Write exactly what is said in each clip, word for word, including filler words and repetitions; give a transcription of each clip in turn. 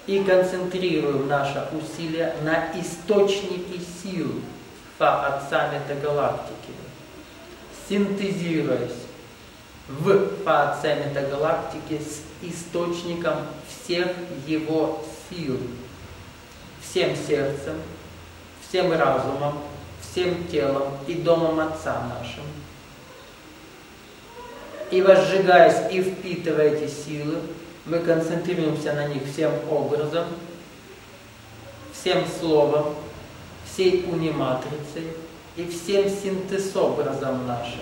и концентрируем наше усилие на источнике сил Фа Отца Метагалактики, синтезируясь в Фа Отце Метагалактики с источником всех его сил, всем сердцем, всем разумом, всем телом и домом Отца нашим. И возжигаясь и впитывая эти силы, мы концентрируемся на них всем образом, всем словом, всей униматрицей и всем синтез-образом нашим.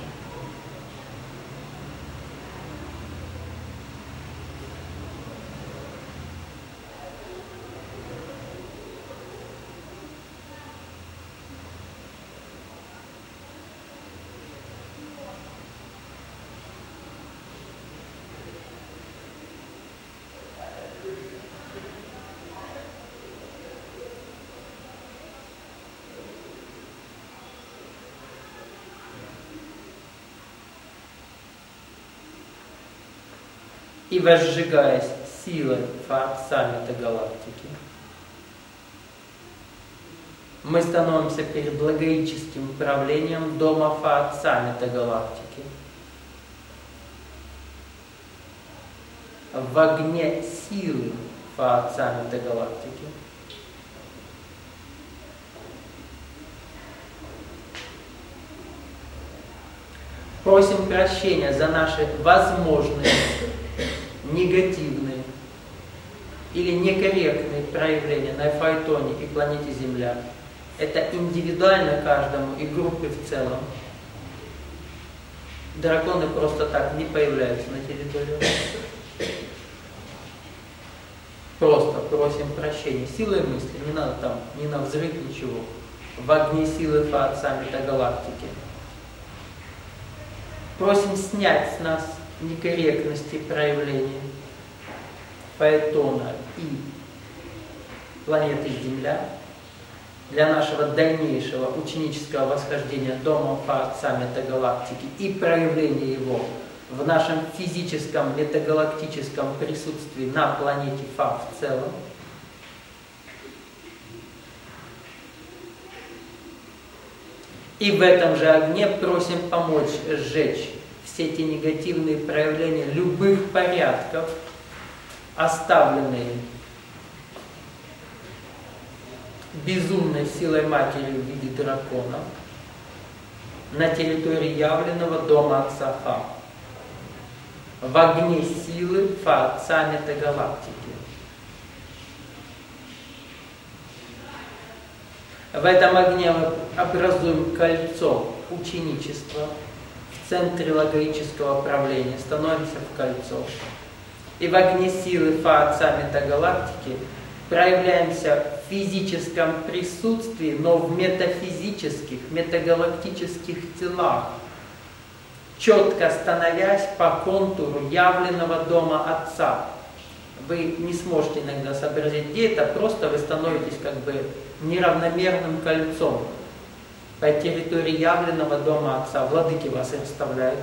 И возжигаясь силой Фа Отца Метагалактики, мы становимся перед логическим правлением дома Фа Отца Метагалактики. В огне силы Фа Отца Метагалактики. Просим прощения за наши возможные негативные или некорректные проявления на Фаэтоне и планете Земля. Это индивидуально каждому и группе в целом. Драконы просто так не появляются на территории. Просто просим прощения. Силой мысли, не надо там, не на взрыв, ничего. В огне силы Фа Отца Метагалактики. Просим снять с нас некорректности проявления Фаэтона и планеты Земля для нашего дальнейшего ученического восхождения дома Фа Отца Метагалактики и проявления его в нашем физическом метагалактическом присутствии на планете Фа в целом. И в этом же огне просим помочь сжечь все эти негативные проявления любых порядков, оставленные безумной силой Матери в виде дракона на территории явленного дома Отца Фа, в огне силы Фа Отца Метагалактики. В этом огне мы образуем кольцо ученичества. В центре логического правления становимся в кольцо. И в огне силы Фа Отца Метагалактики проявляемся в физическом присутствии, но в метафизических, метагалактических телах, четко становясь по контуру явленного дома Отца. Вы не сможете иногда сообразить, где это, просто вы становитесь как бы неравномерным кольцом по территории явленного дома Отца. Владыки вас расставляют.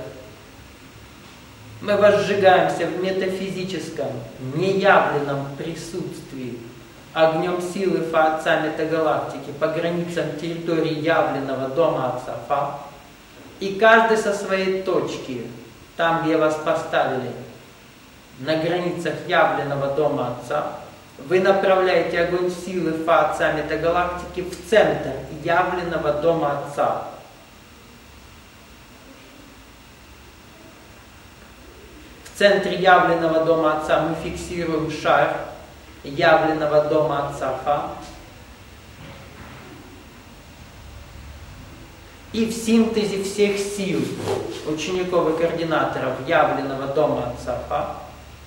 Мы возжигаемся в метафизическом, неявленном присутствии огнем силы Фа Отца Метагалактики по границам территории явленного дома Отца Фа. И каждый со своей точки, там, где вас поставили, на границах явленного дома Отца, вы направляете огонь силы Фа Отца Метагалактики в центр явленного дома Отца. В центре явленного дома Отца мы фиксируем шар явленного дома Отца Фа. И в синтезе всех сил учеников и координаторов явленного дома Отца Фа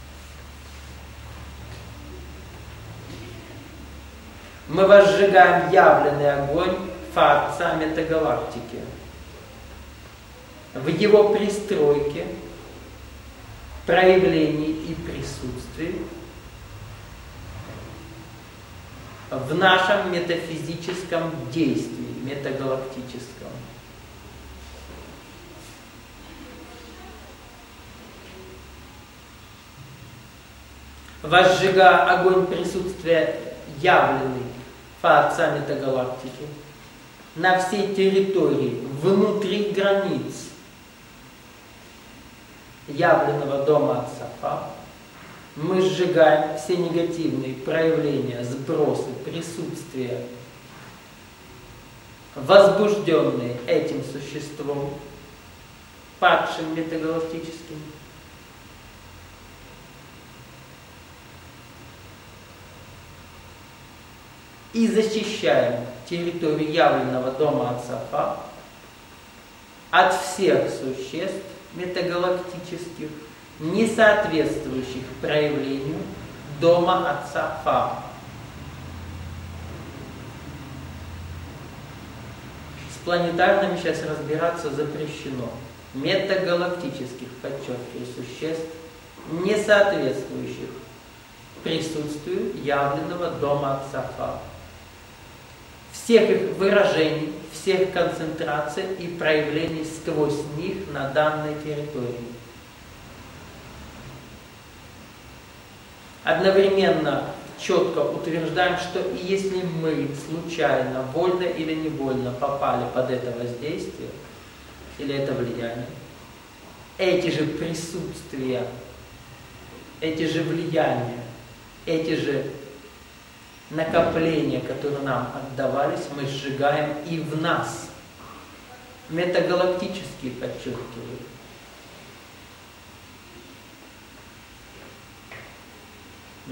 мы возжигаем явленный огонь Фа Отца Метагалактики. В его пристройке, проявлении и присутствии в нашем метафизическом действии, метагалактическом. возжигая огонь присутствия явленный Фа-Отца метагалактики на всей территории, внутри границ явленного дома Отца Фа, мы сжигаем все негативные проявления, сбросы, присутствия, возбужденные этим существом, падшим метагалактическим. И защищаем территорию явленного дома Отца Фа от всех существ метагалактических, не соответствующих проявлению дома Отца Фа. С планетарными сейчас разбираться запрещено. Метагалактических, подчеркиваю, существ, не соответствующих присутствию явленного дома Отца Фа. Всех их выражений, всех концентраций и проявлений сквозь них на данной территории. Одновременно четко утверждаем, что и если мы случайно, вольно или невольно попали под это воздействие или это влияние, эти же присутствия, эти же влияния, эти же накопления, которые нам отдавались, мы сжигаем и в нас. Метагалактические, подчеркиваю. Угу.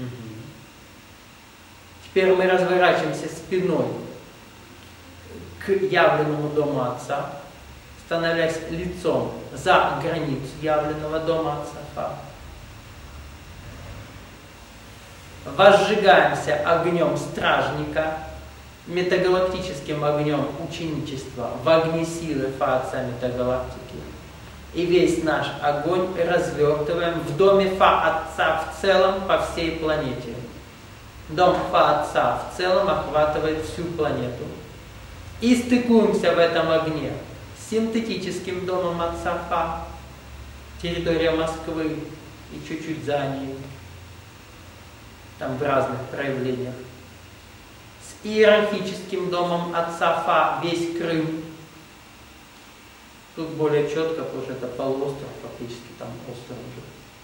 Теперь мы разворачиваемся спиной к явленному дому Отца, становясь лицом за границу явленного дома Отца Фа. Возжигаемся огнем стражника, метагалактическим огнем ученичества в огне силы Фа-Отца метагалактики. И весь наш огонь развертываем в доме Фа-Отца в целом по всей планете. Дом Фа-Отца в целом охватывает всю планету. И стыкуемся в этом огне с синтетическим домом Отца Фа, территория Москвы и чуть-чуть за ней, там в разных проявлениях, с иерархическим домом Отца Фа, весь Крым. Тут более четко, потому что это полуостров, фактически там остров уже.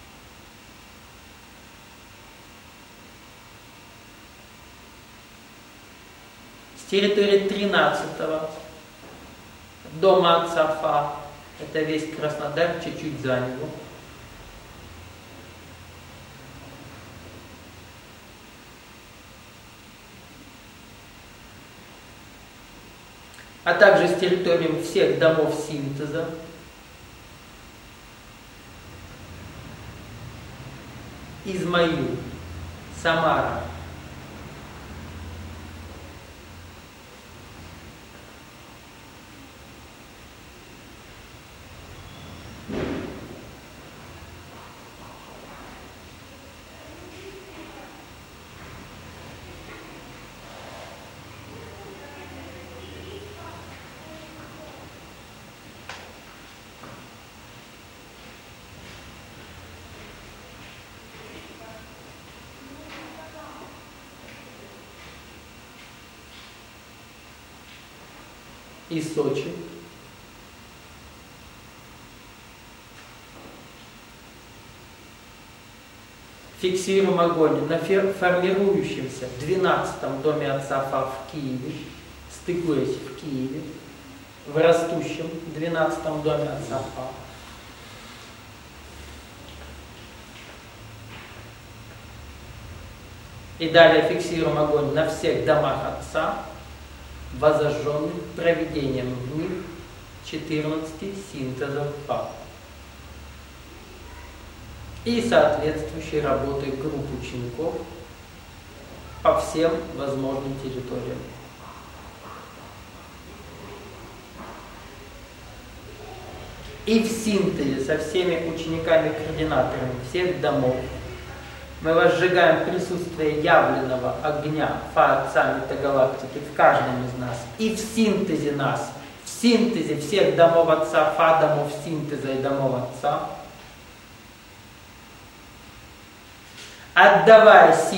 С территории тринадцатого дома Отца Фа, это весь Краснодар, чуть-чуть за него. А также с территорией всех домов синтеза, Измаил, Самара, и Сочи. Фиксируем огонь на формирующемся двенадцатом доме Отца Фа в Киеве, стыкуясь в Киеве, в растущем двенадцатом доме Отца Фа. И далее фиксируем огонь на всех домах Отца, возожженных проведением в них четырнадцати синтезов Фа. И соответствующей работой групп учеников по всем возможным территориям. И в синтезе со всеми учениками-координаторами всех домов мы возжигаем присутствие явленного огня Фа-Отца метагалактики в каждом из нас. И в синтезе нас, в синтезе всех домов Отца Фа, домов синтеза и домов Отца, отдавая